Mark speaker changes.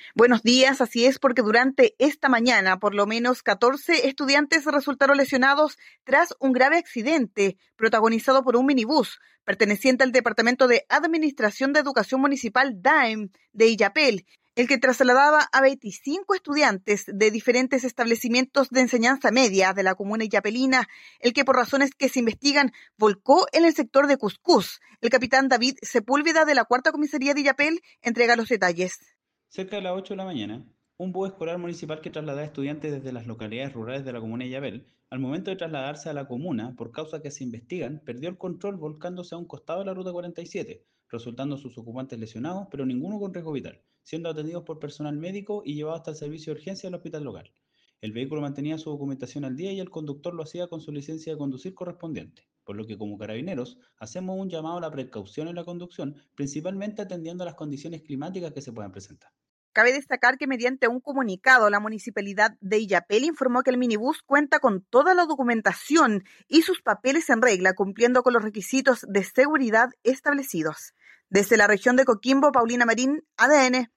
Speaker 1: Buenos días, así es, porque durante esta mañana por lo menos 14 estudiantes resultaron lesionados tras un grave accidente protagonizado por un minibús perteneciente al Departamento de Administración de Educación Municipal DAEM de Illapel, el que trasladaba a 25 estudiantes de diferentes establecimientos de enseñanza media de la comuna illapelina, el que por razones que se investigan volcó en el sector de Cuscús. El capitán David Sepúlveda de la Cuarta Comisaría de Illapel entrega los detalles.
Speaker 2: Cerca de las 8 de la mañana, un bus escolar municipal que trasladaba estudiantes desde las localidades rurales de la comuna de Illapel, al momento de trasladarse a la comuna, por causas que se investigan, perdió el control volcándose a un costado de la ruta 47, resultando sus ocupantes lesionados, pero ninguno con riesgo vital, siendo atendidos por personal médico y llevados hasta el servicio de urgencia del hospital local. El vehículo mantenía su documentación al día y el conductor lo hacía con su licencia de conducir correspondiente, por lo que como carabineros hacemos un llamado a la precaución en la conducción, principalmente atendiendo a las condiciones climáticas que se puedan presentar.
Speaker 1: Cabe destacar que mediante un comunicado, la municipalidad de Illapel informó que el minibús cuenta con toda la documentación y sus papeles en regla, cumpliendo con los requisitos de seguridad establecidos. Desde la región de Coquimbo, Paulina Marín, ADN.